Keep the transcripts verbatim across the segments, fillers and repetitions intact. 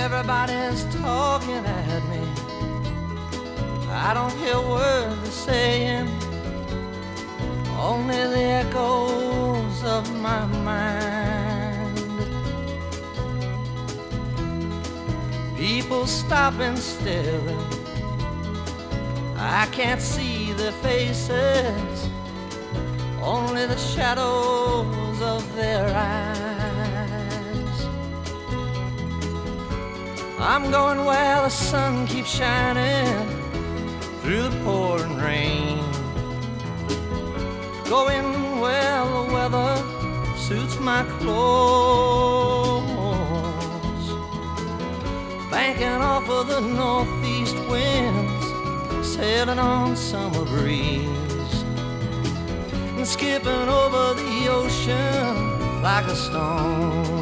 Everybody's talking at me. I don't hear words they're saying, only the echoes of my mind. People stop and staring, I can't see their faces, only the shadows of their eyes. I'm going where the sun keeps shining through the pouring rain, going where the weather suits my clothes, banking off of the northeast winds, sailing on summer breeze, and skipping over the ocean like a stone.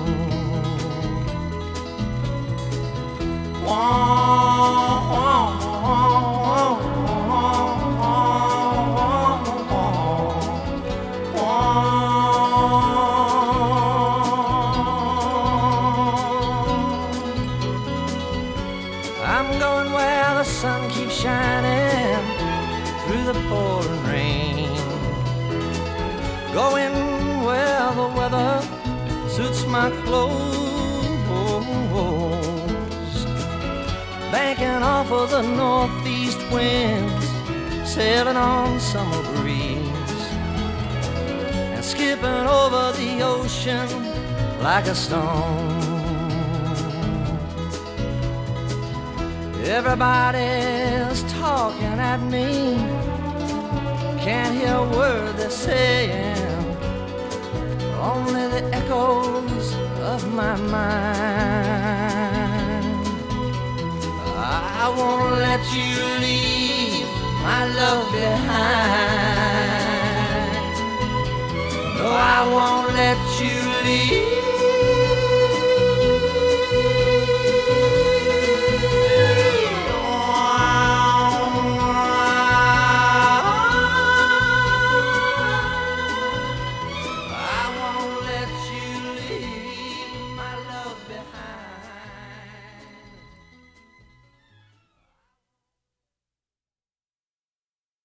I'm going where the sun keeps shining through the pouring rain, going where the weather suits my clothes, banking off of the northeast winds, sailing on summer breeze, and skipping over the ocean like a stone. Everybody's talking at me, can't hear a word they're saying, only the echoes of my mind. I won't let you leave my love behind. No, I won't let you leave